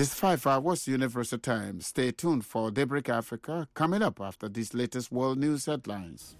is 5 West Universal Time. Stay tuned for Daybreak Africa coming up after these latest world news headlines.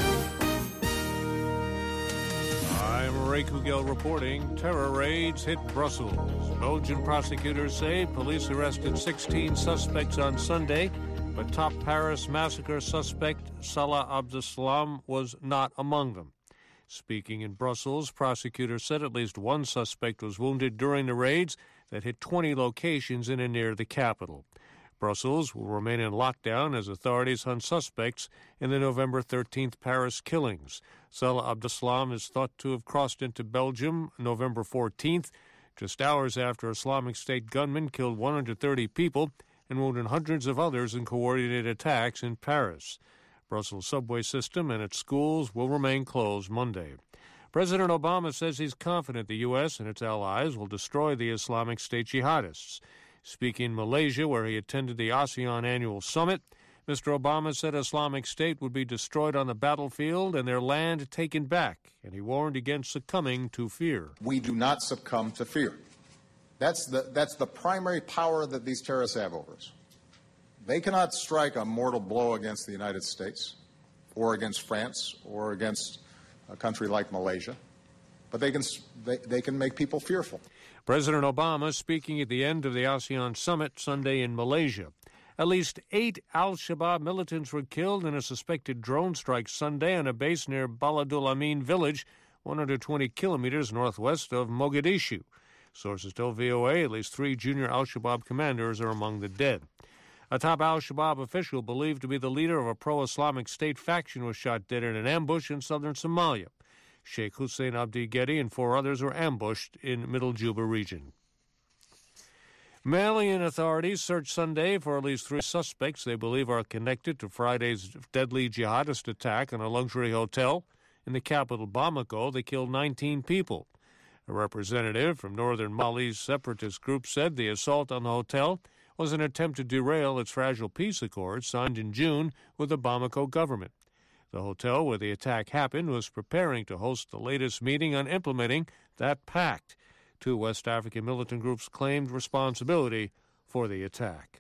I'm Ray Kugel reporting. Terror raids hit Brussels. Belgian prosecutors say police arrested 16 suspects on Sunday, but top Paris massacre suspect Salah Abdeslam was not among them. Speaking in Brussels, prosecutors said at least one suspect was wounded during the raids that hit 20 locations in and near the capital. Brussels will remain in lockdown as authorities hunt suspects in the November 13th Paris killings. Salah Abdeslam is thought to have crossed into Belgium November 14th, just hours after Islamic State gunmen killed 130 people and wounded hundreds of others in coordinated attacks in Paris. Brussels' subway system and its schools will remain closed Monday. President Obama says he's confident the U.S. and its allies will destroy the Islamic State jihadists. Speaking in Malaysia, where he attended the ASEAN annual summit, Mr. Obama said Islamic State would be destroyed on the battlefield and their land taken back, and he warned against succumbing to fear. We do not succumb to fear. That's the primary power that these terrorists have over us. They cannot strike a mortal blow against the United States or against France or against a country like Malaysia, but they can make people fearful. President Obama speaking at the end of the ASEAN summit Sunday in Malaysia. At least 8 al-Shabaab militants were killed in a suspected drone strike Sunday on a base near Baladul Amin village, 120 kilometers northwest of Mogadishu. Sources tell VOA at least 3 junior al-Shabaab commanders are among the dead. A top al-Shabaab official believed to be the leader of a pro-Islamic State faction was shot dead in an ambush in southern Somalia. Sheikh Hussein Abdi Gedi and 4 others were ambushed in Middle Juba region. Malian authorities searched Sunday for at least 3 suspects they believe are connected to Friday's deadly jihadist attack on a luxury hotel in the capital Bamako that killed 19 people. A representative from northern Mali's separatist group said the assault on the hotel was an attempt to derail its fragile peace accord signed in June with the Bamako government. The hotel where the attack happened was preparing to host the latest meeting on implementing that pact. 2 West African militant groups claimed responsibility for the attack.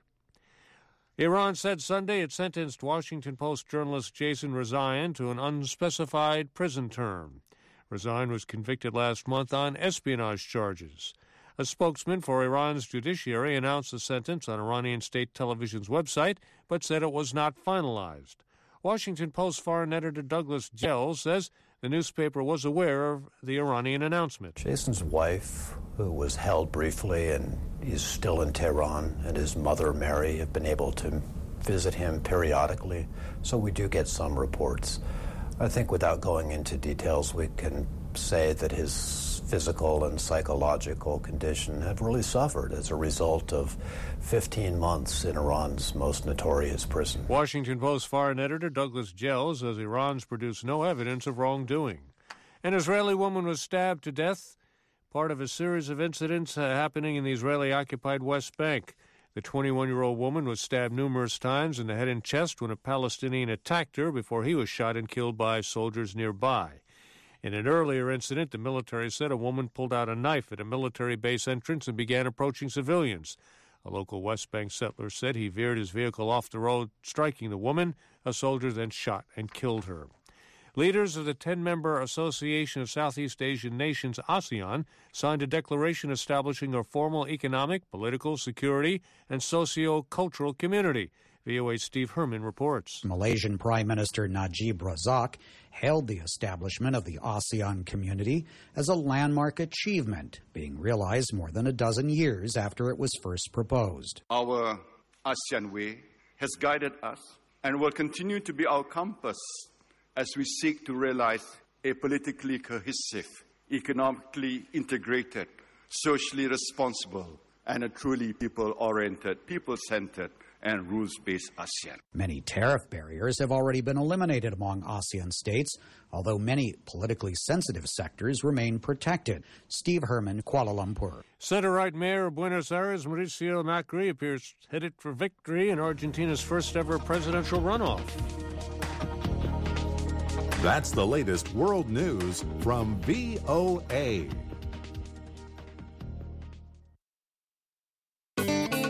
Iran said Sunday it sentenced Washington Post journalist Jason Rezaian to an unspecified prison term. Rezaian was convicted last month on espionage charges. A spokesman for Iran's judiciary announced the sentence on Iranian state television's website, but said it was not finalized. Washington Post foreign editor Douglas Gell says the newspaper was aware of the Iranian announcement. Jason's wife, who was held briefly and is still in Tehran, and his mother, Mary, have been able to visit him periodically, so we do get some reports. I think without going into details, we can say that his physical and psychological condition have really suffered as a result of 15 months in Iran's most notorious prison. Washington Post foreign editor Douglas Gell says Iran's produced no evidence of wrongdoing. An Israeli woman was stabbed to death, part of a series of incidents happening in the Israeli-occupied West Bank. The 21-year-old woman was stabbed numerous times in the head and chest when a Palestinian attacked her before he was shot and killed by soldiers nearby. In an earlier incident, the military said a woman pulled out a knife at a military base entrance and began approaching civilians. A local West Bank settler said he veered his vehicle off the road, striking the woman. A soldier then shot and killed her. Leaders of the 10-member Association of Southeast Asian Nations, ASEAN, signed a declaration establishing a formal economic, political, security, and socio-cultural community. VOA's Steve Herman reports. Malaysian Prime Minister Najib Razak hailed the establishment of the ASEAN community as a landmark achievement, being realized more than a dozen years after it was first proposed. Our ASEAN way has guided us and will continue to be our compass as we seek to realize a politically cohesive, economically integrated, socially responsible, and a truly people-oriented, people-centered, and rules-based ASEAN. Many tariff barriers have already been eliminated among ASEAN states, although many politically sensitive sectors remain protected. Steve Herman, Kuala Lumpur. Center-right Mayor of Buenos Aires, Mauricio Macri, appears headed for victory in Argentina's first-ever presidential runoff. That's the latest world news from VOA.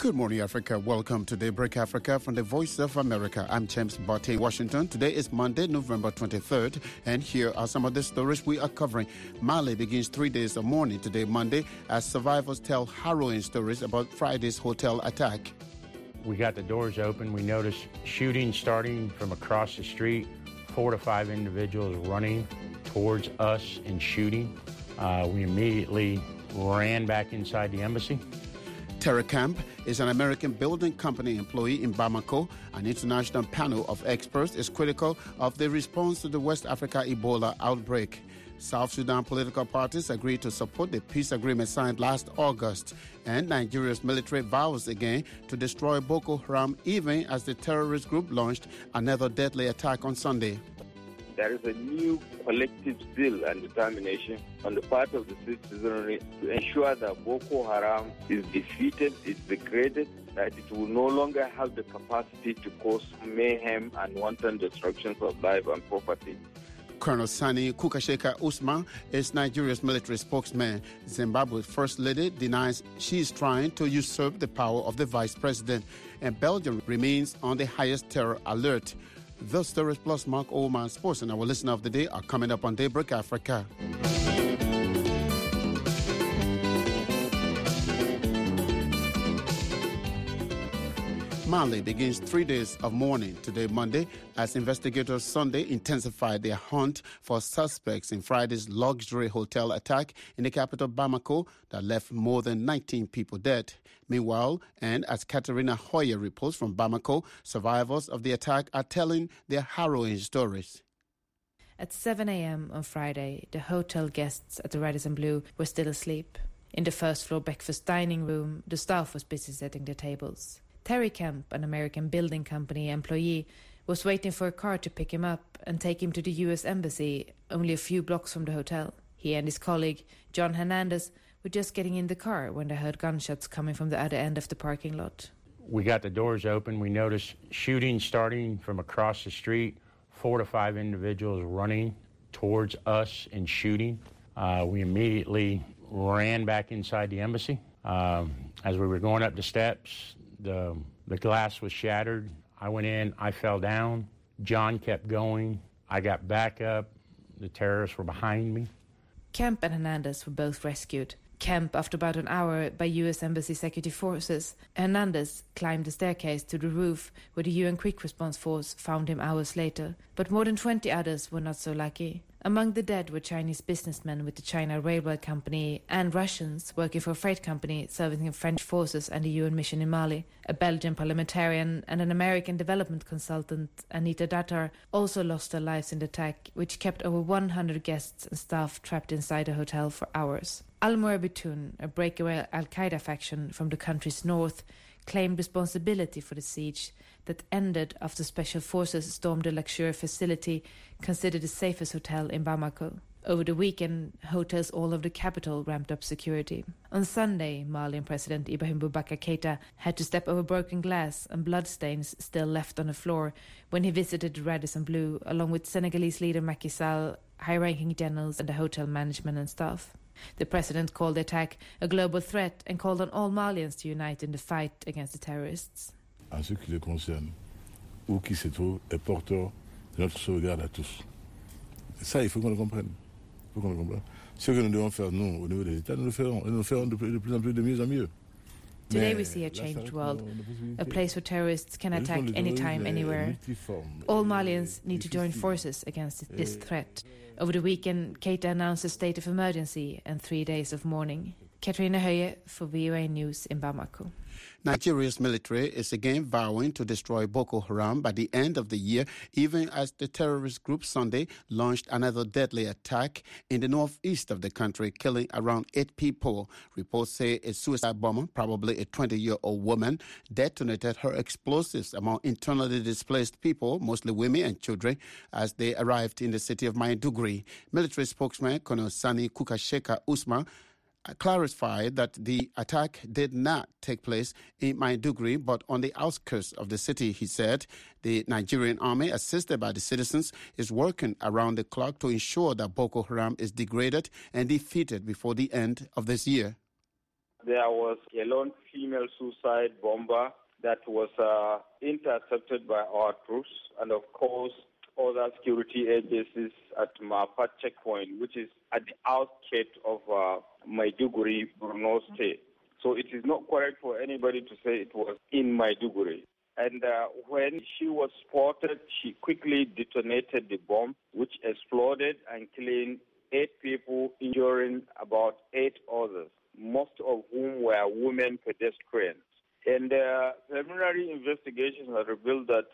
Good morning, Africa. Welcome to Daybreak Africa from the Voice of America. I'm James Botte in Washington. Today is Monday, November 23rd, and here are some of the stories we are covering. Mali begins 3 days of mourning today, Monday, as survivors tell harrowing stories about Friday's hotel attack. We got the doors open. We noticed shooting starting from across the street, 4 to 5 individuals running towards us and shooting. We immediately ran back inside the embassy. Terra Camp is an American building company employee in Bamako. An international panel of experts is critical of the response to the West Africa Ebola outbreak. South Sudan political parties agreed to support the peace agreement signed last August. And Nigeria's military vows again to destroy Boko Haram, even as the terrorist group launched another deadly attack on Sunday. There is a new collective zeal and determination on the part of the citizenry to ensure that Boko Haram is defeated, is degraded, that it will no longer have the capacity to cause mayhem and wanton destructions of life and property. Colonel Sani Kukasheka Usman is Nigeria's military spokesman. Zimbabwe's First Lady denies she is trying to usurp the power of the vice president. And Belgium remains on the highest terror alert. Those stories plus Mark Oman Sports and our listener of the day are coming up on Daybreak Africa. Mali begins 3 days of mourning today, Monday, as investigators Sunday intensified their hunt for suspects in Friday's luxury hotel attack in the capital Bamako that left more than 19 people dead. Meanwhile, and as Katerina Hoyer reports from Bamako, survivors of the attack are telling their harrowing stories. At 7 a.m. on Friday, the hotel guests at the Radisson Blu were still asleep. In the first-floor breakfast dining room, the staff was busy setting their tables. Terry Kemp, an American building company employee, was waiting for a car to pick him up and take him to the U.S. Embassy, only a few blocks from the hotel. He and his colleague, John Hernandez, were just getting in the car when they heard gunshots coming from the other end of the parking lot. We got the doors open. We noticed shooting starting from across the street, 4 to 5 individuals running towards us and shooting. We immediately ran back inside the embassy. As we were going up the steps, the glass was shattered. I went in, I fell down. John kept going. I got back up. The terrorists were behind me. Kemp and Hernandez were both rescued. Kemp after about an hour by U.S. Embassy security forces. Hernandez climbed the staircase to the roof where the UN Quick Response Force found him hours later. But more than 20 others were not so lucky. Among the dead were Chinese businessmen with the China Railway Company and Russians working for a freight company serving in French forces and the UN mission in Mali. A Belgian parliamentarian and an American development consultant, Anita Datar, also lost their lives in the attack, which kept over 100 guests and staff trapped inside the hotel for hours. Al-Murabitun, a breakaway Al-Qaeda faction from the country's north, claimed responsibility for the siege that ended after special forces stormed the luxury facility considered the safest hotel in Bamako. Over the weekend, hotels all over the capital ramped up security. On Sunday, Malian President Ibrahim Boubacar Keïta had to step over broken glass and bloodstains still left on the floor when he visited the Radisson Blu, along with Senegalese leader Macky Sall, high-ranking generals and the hotel management and staff. The president called the attack a global threat and called on all Malians to unite in the fight against the terrorists. En ce qui les concerne, où qui se trouve est porteur de notre sauvegarde à tous. Et ça, il faut qu'on le comprenne. Ce que nous devons faire, nous, au niveau des États, nous le ferons. Et nous le ferons de plus en plus, de mieux en mieux. Today we see a changed world, a place where terrorists can attack anytime, anywhere. All Malians need to join forces against this threat. Over the weekend, Keïta announced a state of emergency and 3 days of mourning. Katrina Hoyer for VOA News in Bamako. Nigeria's military is again vowing to destroy Boko Haram by the end of the year, even as the terrorist group Sunday launched another deadly attack in the northeast of the country, killing around 8 people. Reports say a suicide bomber, probably a 20-year-old woman, detonated her explosives among internally displaced people, mostly women and children, as they arrived in the city of Maiduguri. Military spokesman Colonel Sani Kukasheka Usman clarified that the attack did not take place in Maiduguri, but on the outskirts of the city. He said the Nigerian army, assisted by the citizens, is working around the clock to ensure that Boko Haram is degraded and defeated before the end of this year. there was a lone female suicide bomber that was intercepted by our troops, and of course other security agencies at Mapat checkpoint, which is at the outskirts of Maiduguri, Borno State. So it is not correct for anybody to say it was in Maiduguri. And when she was spotted, she quickly detonated the bomb, which exploded and killing 8 people, injuring about 8 others, most of whom were women pedestrians. And preliminary investigations have revealed that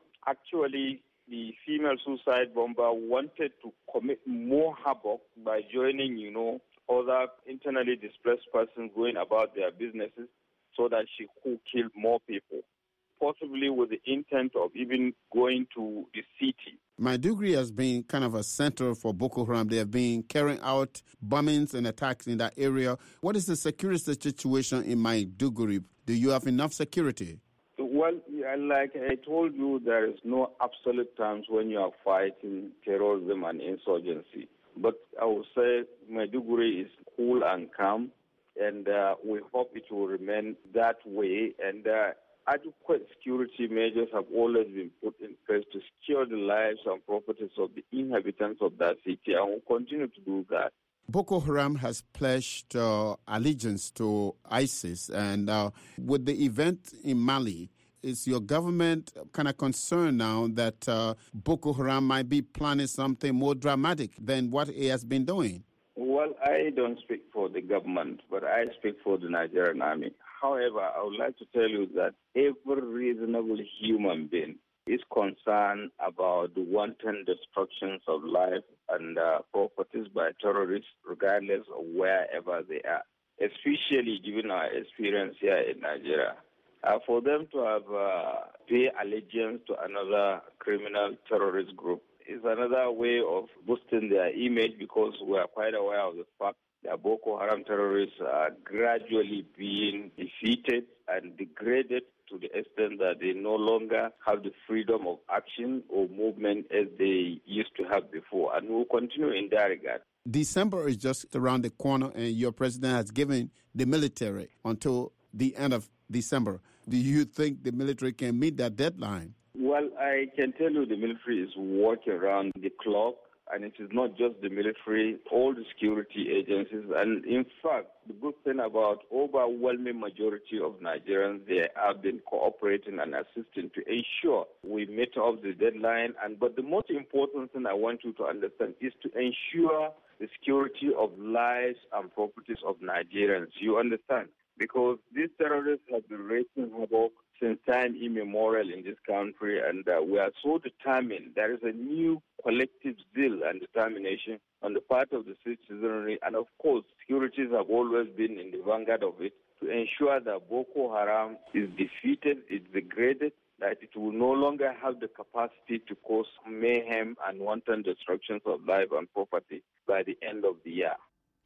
actually the female suicide bomber wanted to commit more havoc by joining, other internally displaced persons going about their businesses so that she could kill more people, possibly with the intent of even going to the city. Maiduguri has been kind of a center for Boko Haram. They have been carrying out bombings and attacks in that area. What is the security situation in Maiduguri? Do you have enough security? Well, like I told you, there is no absolute terms when you are fighting terrorism and insurgency. But I would say Maiduguri is cool and calm, and we hope it will remain that way. And adequate security measures have always been put in place to secure the lives and properties of the inhabitants of that city, and will continue to do that. Boko Haram has pledged allegiance to ISIS, and with the event in Mali, is your government kind of concerned now that Boko Haram might be planning something more dramatic than what it has been doing? Well, I don't speak for the government, but I speak for the Nigerian army. However, I would like to tell you that every reasonable human being is concerned about the wanton destructions of life and properties by terrorists, regardless of wherever they are, especially given our experience here in Nigeria. For them to have pay allegiance to another criminal terrorist group is another way of boosting their image, because we are quite aware of the fact that Boko Haram terrorists are gradually being defeated and degraded to the extent that they no longer have the freedom of action or movement as they used to have before, and will continue in that regard. December is just around the corner, and your president has given the military until the end of December. Do you think the military can meet that deadline? Well, I can tell you the military is working around the clock, and it is not just the military, all the security agencies. And in fact, the good thing about overwhelming majority of Nigerians, they have been cooperating and assisting to ensure we meet up the deadline. But the most important thing I want you to understand is to ensure the security of lives and properties of Nigerians. You understand? Because these terrorists have been wreaking havoc since time immemorial in this country, and we are so determined. There is a new collective zeal and determination on the part of the citizenry, and of course, securities have always been in the vanguard of it, to ensure that Boko Haram is defeated, is degraded, that it will no longer have the capacity to cause mayhem and wanton destructions of life and property by the end of the year.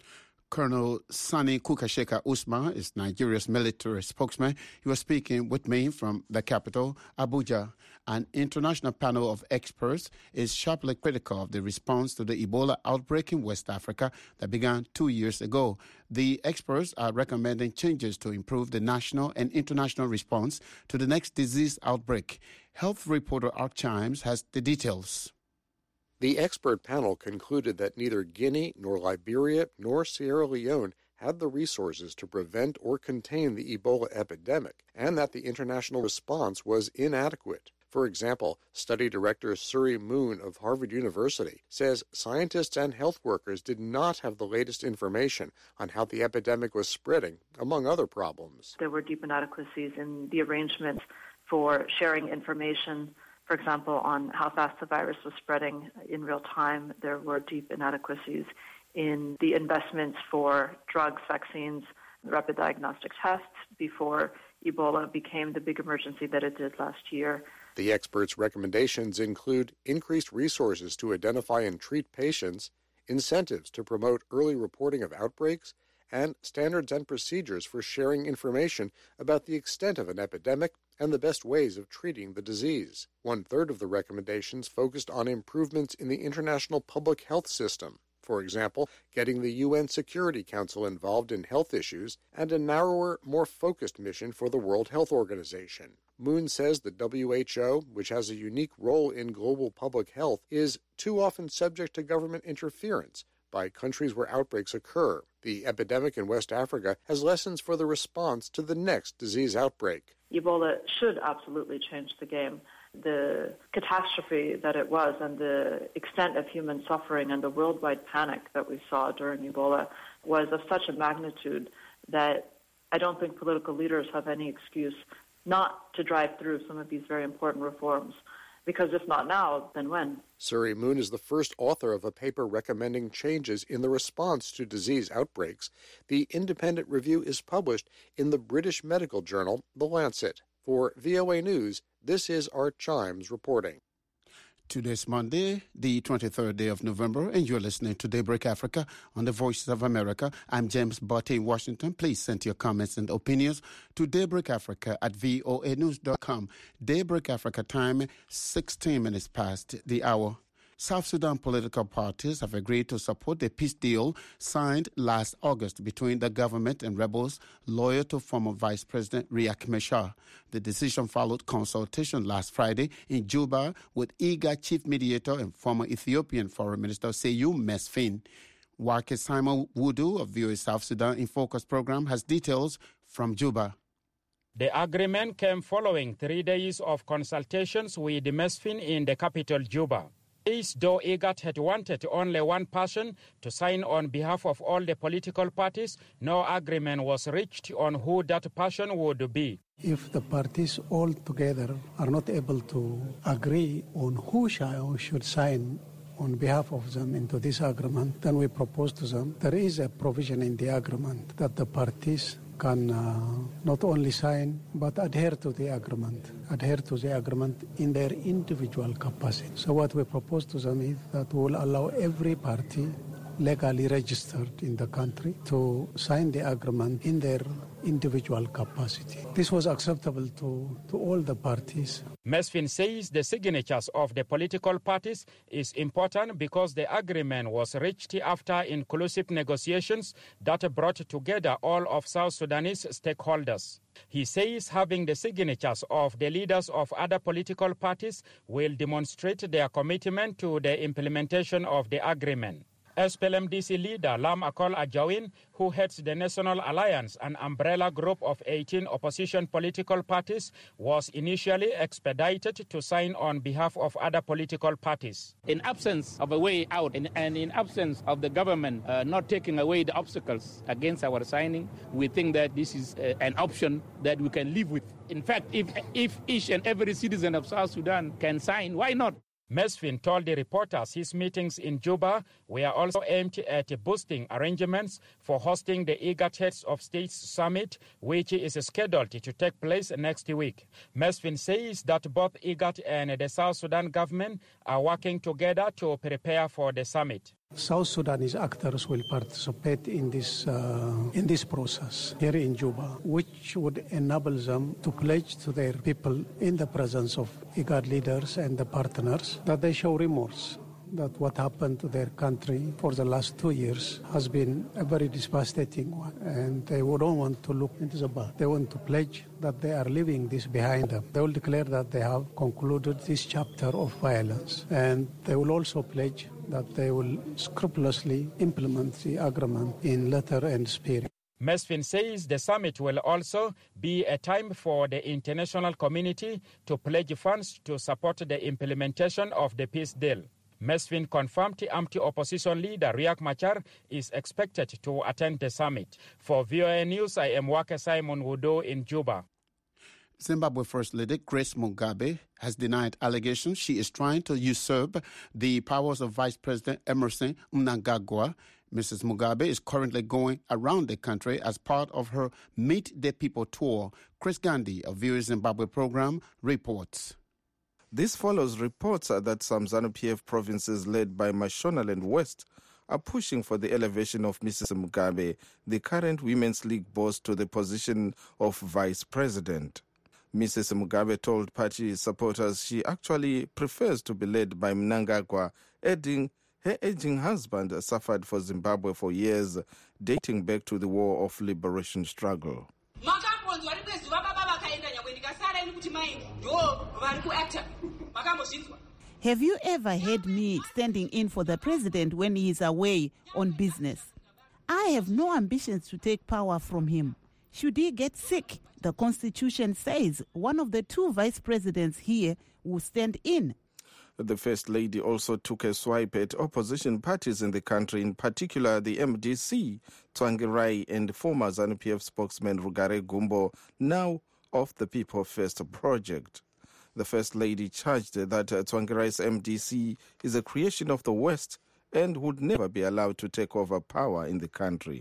Colonel Sani Kukasheka Usman is Nigeria's military spokesman. He was speaking with me from the capital, Abuja. An international panel of experts is sharply critical of the response to the Ebola outbreak in West Africa that began 2 years ago. The experts are recommending changes to improve the national and international response to the next disease outbreak. Health reporter Art Chimes has the details. The expert panel concluded that neither Guinea nor Liberia nor Sierra Leone had the resources to prevent or contain the Ebola epidemic, and that the international response was inadequate. For example, study director Suri Moon of Harvard University says scientists and health workers did not have the latest information on how the epidemic was spreading, among other problems. There were deep inadequacies in the arrangements for sharing information. For example, on how fast the virus was spreading in real time. There were deep inadequacies in the investments for drugs, vaccines, rapid diagnostic tests before Ebola became the big emergency that it did last year. The experts' recommendations include increased resources to identify and treat patients, incentives to promote early reporting of outbreaks, and standards and procedures for sharing information about the extent of an epidemic and the best ways of treating the disease. 1/3 of the recommendations focused on improvements in the international public health system. For example, getting the UN Security Council involved in health issues and a narrower, more focused mission for the World Health Organization. Moon says the WHO, which has a unique role in global public health, is too often subject to government interference by countries where outbreaks occur. The epidemic in West Africa has lessons for the response to the next disease outbreak. Ebola should absolutely change the game. The catastrophe that it was and the extent of human suffering and the worldwide panic that we saw during Ebola was of such a magnitude that I don't think political leaders have any excuse not to drive through some of these very important reforms. Because if not now, then when? Suri Moon is the first author of a paper recommending changes in the response to disease outbreaks. The independent review is published in the British medical journal, The Lancet. For VOA News, this is Art Chimes reporting. Today's Monday, the 23rd day of November, and you're listening to Daybreak Africa on the Voices of America. I'm James Botte in Washington. Please send your comments and opinions to daybreakafrica@voanews.com. Daybreak Africa time, 16 minutes past the hour. South Sudan political parties have agreed to support the peace deal signed last August between the government and rebels loyal to former Vice President Riek Machar. The decision followed consultation last Friday in Juba with IGAD chief mediator and former Ethiopian Foreign Minister Seyoum Mesfin. Wake Simon Wudu of VOA South Sudan in Focus program has details from Juba. The agreement came following 3 days of consultations with Mesfin in the capital, Juba. Though IGAD had wanted only one person to sign on behalf of all the political parties, no agreement was reached on who that person would be. If the parties all together are not able to agree on who should sign on behalf of them into this agreement, then we propose to them, there is a provision in the agreement that the parties can not only sign but adhere to the agreement in their individual capacity. So what we propose to them is that we will allow every party legally registered in the country to sign the agreement in their individual capacity. This was acceptable to all the parties. Mesfin says the signatures of the political parties is important because the agreement was reached after inclusive negotiations that brought together all of South Sudanese stakeholders. He says having the signatures of the leaders of other political parties will demonstrate their commitment to the implementation of the agreement. SPLM-DC leader Lam Akol Ajawin, who heads the National Alliance, an umbrella group of 18 opposition political parties, was initially expedited to sign on behalf of other political parties. In absence of a way out and in absence of the government not taking away the obstacles against our signing, we think that this is an option that we can live with. In fact, if each and every citizen of South Sudan can sign, why not? Mesfin told the reporters his meetings in Juba were also aimed at boosting arrangements for hosting the IGAD Heads of States Summit, which is scheduled to take place next week. Mesfin says that both IGAD and the South Sudan government are working together to prepare for the summit. South Sudanese actors will participate in this process here in Juba, which would enable them to pledge to their people in the presence of IGAD leaders and the partners that they show remorse, that what happened to their country for the last 2 years has been a very devastating one, and they don't want to look into the back. They want to pledge that they are leaving this behind them. They will declare that they have concluded this chapter of violence, and they will also pledge that they will scrupulously implement the agreement in letter and spirit. Mesfin says the summit will also be a time for the international community to pledge funds to support the implementation of the peace deal. Mesfin confirmed the anti-opposition leader Riek Machar is expected to attend the summit. For VOA News, I am Wake Simon Wudu in Juba. Zimbabwe First Lady Grace Mugabe has denied allegations she is trying to usurp the powers of Vice President Emmerson Mnangagwa. Mrs. Mugabe is currently going around the country as part of her Meet the People tour. Chris Gandhi of VOA Zimbabwe program reports. This follows reports that some ZANU-PF provinces led by Mashonaland West are pushing for the elevation of Mrs. Mugabe, the current Women's League boss, to the position of vice president. Mrs. Mugabe told party supporters she actually prefers to be led by Mnangagwa, adding Her aging husband suffered for Zimbabwe for years, dating back to the War of Liberation struggle. Have you ever heard me standing in for the president when he is away on business? I have no ambitions to take power from him. Should he get sick, the Constitution says one of the two vice presidents here will stand in. The First Lady also took a swipe at opposition parties in the country, in particular the MDC, Tsvangirai, and former ZANU-PF spokesman Rugare Gumbo, now of the People First project. The First Lady charged that Tsvangirai's MDC is a creation of the West and would never be allowed to take over power in the country.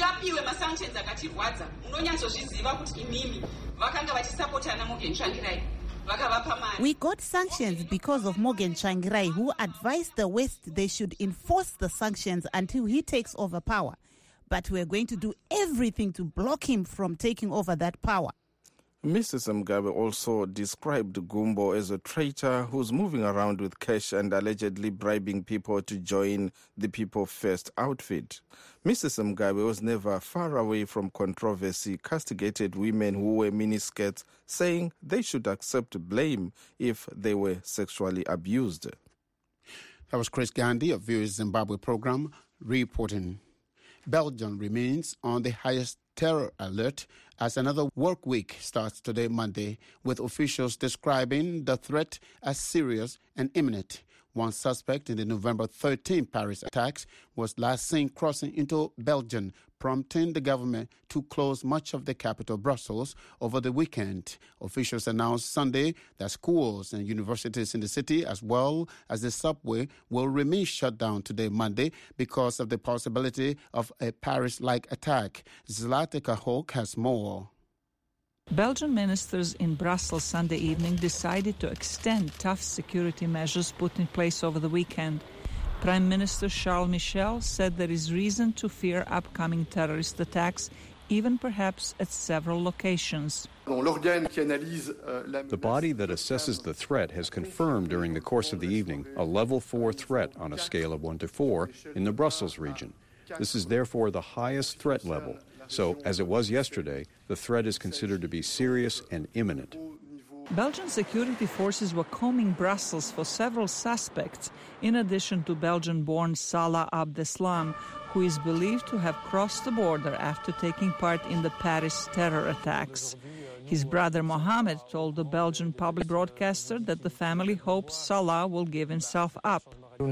We got sanctions because of Morgan Tsvangirai, who advised the West they should enforce the sanctions until he takes over power. But we're going to do everything to block him from taking over that power. Mrs. Mugabe also described Gumbo as a traitor who's moving around with cash and allegedly bribing people to join the People First outfit. Mrs. Mugabe was never far away from controversy, castigated women who wear miniskirts, saying they should accept blame if they were sexually abused. That was Chris Gandhi of VOA Zimbabwe program reporting. Belgium remains on the highest terror alert as another work week starts today, Monday, with officials describing the threat as serious and imminent. One suspect in the November 13 Paris attacks was last seen crossing into Belgium, prompting the government to close much of the capital, Brussels, over the weekend. Officials announced Sunday that schools and universities in the city, as well as the subway, will remain shut down today, Monday, because of the possibility of a Paris-like attack. Zlatica Hawk has more. Belgian ministers in Brussels Sunday evening decided to extend tough security measures put in place over the weekend. Prime Minister Charles Michel said there is reason to fear upcoming terrorist attacks, even perhaps at several locations. The body that assesses the threat has confirmed during the course of the evening a level 4 threat on a scale of 1 to 4 in the Brussels region. This is therefore the highest threat level. So, as it was yesterday, the threat is considered to be serious and imminent. Belgian security forces were combing Brussels for several suspects, in addition to Belgian-born Salah Abdeslam, who is believed to have crossed the border after taking part in the Paris terror attacks. His brother Mohamed told the Belgian public broadcaster that the family hopes Salah will give himself up.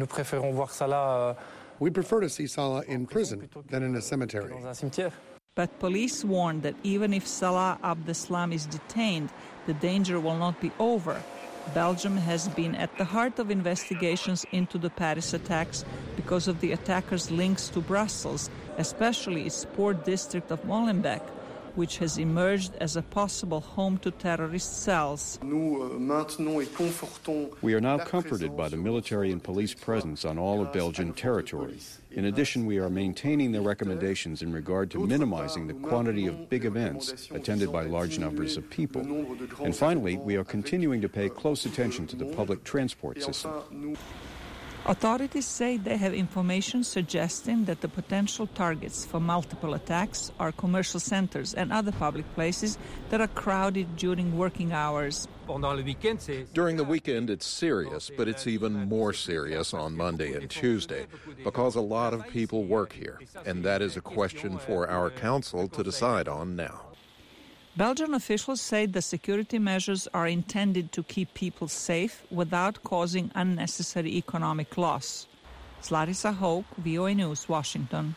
We prefer to see Salah in prison than in a cemetery. But police warned that even if Salah Abdeslam is detained, the danger will not be over. Belgium has been at the heart of investigations into the Paris attacks because of the attackers' links to Brussels, especially its port district of Molenbeek, which has emerged as a possible home to terrorist cells. We are now comforted by the military and police presence on all of Belgian territory. In addition, we are maintaining the recommendations in regard to minimizing the quantity of big events attended by large numbers of people. And finally, we are continuing to pay close attention to the public transport system. Authorities say they have information suggesting that the potential targets for multiple attacks are commercial centers and other public places that are crowded during working hours. During the weekend, it's serious, but it's even more serious on Monday and Tuesday because a lot of people work here, and that is a question for our council to decide on now. Belgian officials say the security measures are intended to keep people safe without causing unnecessary economic loss. Zlatica Hawk, VOA News, Washington.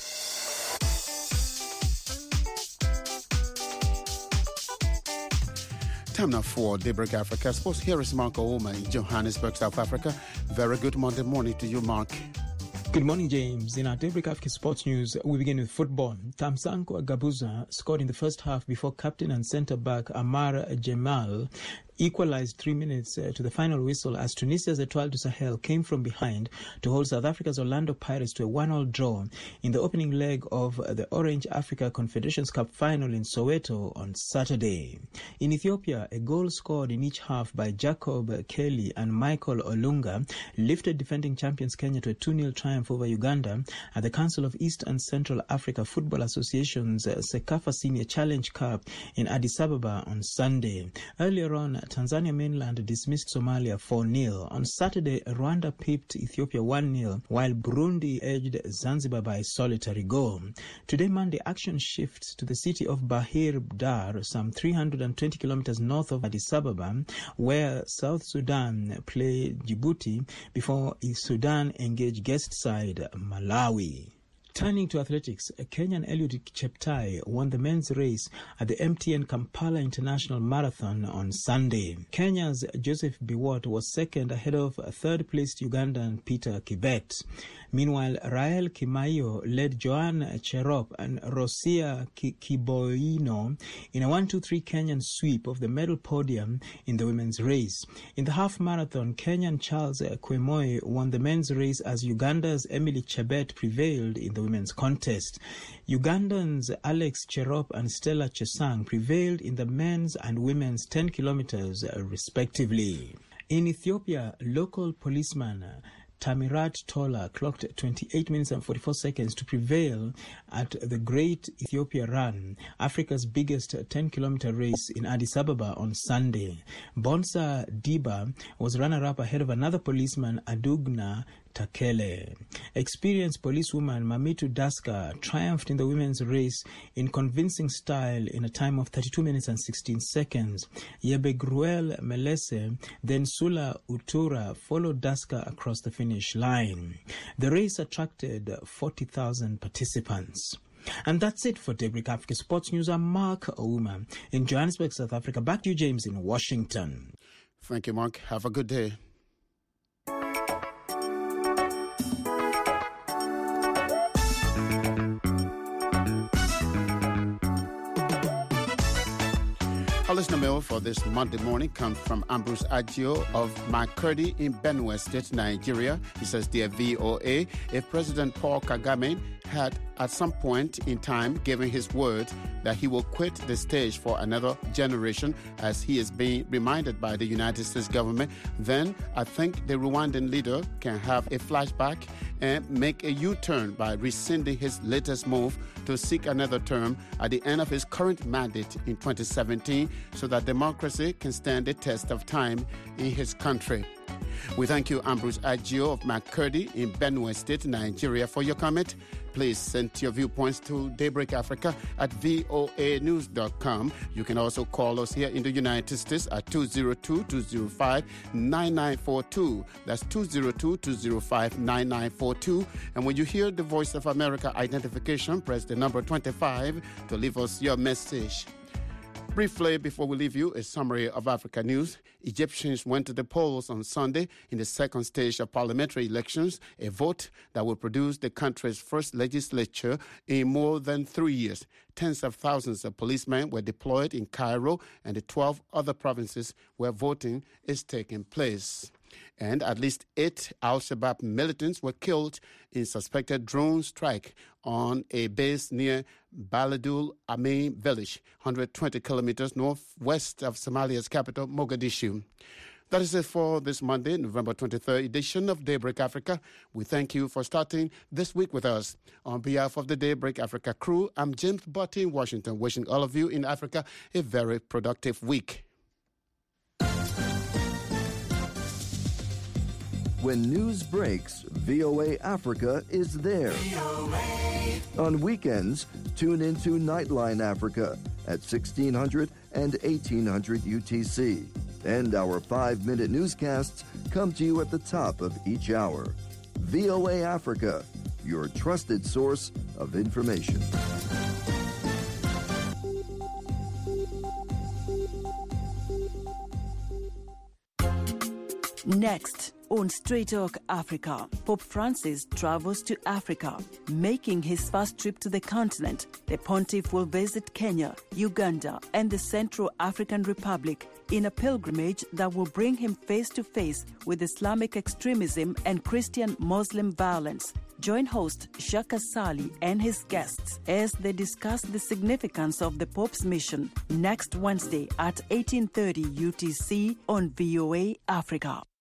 Time now for Daybreak Africa Sports. Here is Mark Ouma in Johannesburg, South Africa. Very good Monday morning to you, Mark. Good morning, James. In our Daybreak Africa Sports News, we begin with football. Tamsanko Gabuza scored in the first half before captain and centre-back Amar Jamal equalized 3 minutes to the final whistle as Tunisia's Etoile du Sahel came from behind to hold South Africa's Orlando Pirates to a 1-1 draw in the opening leg of the Orange Africa Confederations Cup final in Soweto on Saturday. In Ethiopia, a goal scored in each half by Jacob Kelly and Michael Olunga lifted defending champions Kenya to a 2-0 triumph over Uganda at the Council of East and Central Africa Football Association's Sekafa Senior Challenge Cup in Addis Ababa on Sunday. Earlier on, Tanzania mainland dismissed Somalia 4-0. On Saturday, Rwanda pipped Ethiopia 1-0, while Burundi edged Zanzibar by a solitary goal. Today, Monday, action shifts to the city of Bahir Dar, some 320 kilometers north of Addis Ababa, where South Sudan play Djibouti before Sudan engage guest side Malawi. Turning to athletics, Kenyan Eliud Cheptai won the men's race at the MTN Kampala International Marathon on Sunday. Kenya's Joseph Biwott was second ahead of third-placed Ugandan Peter Kibet. Meanwhile, Rael Kimaio led Joan Cherop and Rosia Kiboino in a 1-2-3 Kenyan sweep of the medal podium in the women's race. In the half marathon, Kenyan Charles Kwemoe won the men's race as Uganda's Emily Chebet prevailed in the women's contest. Ugandans Alex Cherop and Stella Chesang prevailed in the men's and women's 10 kilometers respectively. In Ethiopia, local policeman Tamirat Tola clocked 28 minutes and 44 seconds to prevail at the Great Ethiopia Run, Africa's biggest 10-kilometer race in Addis Ababa on Sunday. Bonsa Diba was runner-up ahead of another policeman, Adugna Takele. Experienced policewoman Mamitu Daska triumphed in the women's race in convincing style in a time of 32 minutes and 16 seconds. Yebegruel Melese, then Sula Utura followed Daska across the finish line. The race attracted 40,000 participants. And that's it for Daybreak Africa Sports News. I'm Mark Ouma in Johannesburg, South Africa. Back to you, James, in Washington. Thank you, Mark. Have a good day. Our listener mail for this Monday morning comes from Ambrose Adjo of Makurdi in Benue State, Nigeria. He says, Dear VOA, if President Paul Kagame had at some point in time given his word that he will quit the stage for another generation, as he is being reminded by the United States government, then I think the Rwandan leader can have a flashback and make a U-turn by rescinding his latest move to seek another term at the end of his current mandate in 2017 so that democracy can stand the test of time in his country. We thank you, Ambrose Adjo of Makurdi in Benue State, Nigeria, for your comment. Please send your viewpoints to Daybreak Africa at voanews.com. You can also call us here in the United States at 202-205-9942. That's 202-205-9942. And when you hear the Voice of America identification, press the number 25 to leave us your message. Briefly, before we leave you, a summary of Africa news. Egyptians went to the polls on Sunday in the second stage of parliamentary elections, a vote that will produce the country's first legislature in more than 3 years. Tens of thousands of policemen were deployed in Cairo and the 12 other provinces where voting is taking place. And at least 8 al-Shabaab militants were killed in suspected drone strike on a base near Baladul Amin village, 120 kilometers northwest of Somalia's capital, Mogadishu. That is it for this Monday, November 23rd edition of Daybreak Africa. We thank you for starting this week with us. On behalf of the Daybreak Africa crew, I'm James Butty in Washington, wishing all of you in Africa a very productive week. When news breaks, VOA Africa is there. On weekends, tune into Nightline Africa at 1600 and 1800 UTC. And our 5-minute newscasts come to you at the top of each hour. VOA Africa, your trusted source of information. Next, on Straight Talk Africa, Pope Francis travels to Africa. Making his first trip to the continent, the pontiff will visit Kenya, Uganda, and the Central African Republic in a pilgrimage that will bring him face to face with Islamic extremism and Christian-Muslim violence. Join host Shaka Sali and his guests as they discuss the significance of the Pope's mission next Wednesday at 18:30 UTC on VOA Africa.